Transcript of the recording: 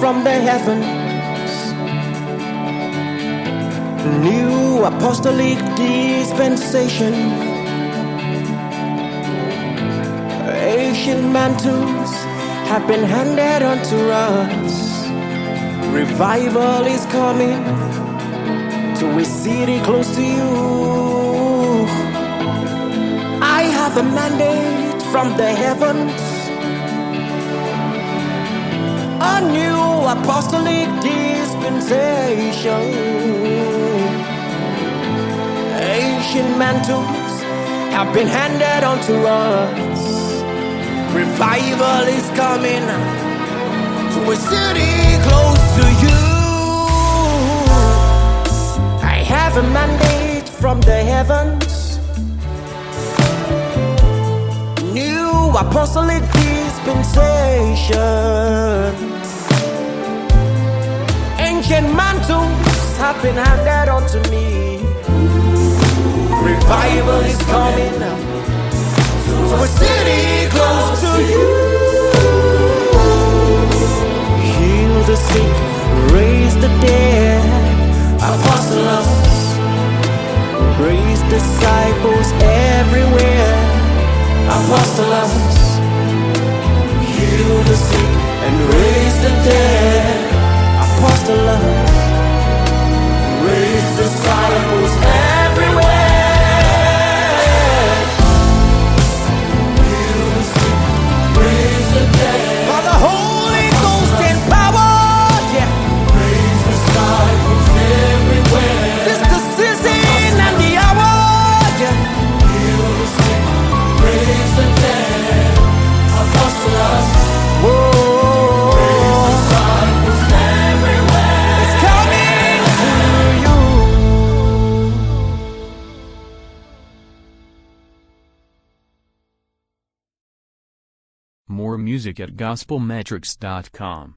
from the heavens, new apostolic dispensation, ancient mantles have been handed unto us. Revival is coming to a city close to you. I have a mandate from the heavens, a new apostolic dispensation. Ancient mantles have been handed unto us. Revival is coming to a city close to you. I have a mandate from the heavens, new apostolic dispensation. Ancient mantles have been handed unto me. Revival is coming to a city close to you. Heal the sick, raise the dead, apostles, raise disciples everywhere. Apostles, heal the sick and raise the dead. Apostles, raise disciples everywhere. Heal the sick, raise the dead. By the Holy Ghost and power, yeah. Raise disciples everywhere. This the season and the hour, yeah. Heal the sick, raise the dead. Apostles, whoa. Raise disciples everywhere. It's coming to you. More music at gospelmetrics.com.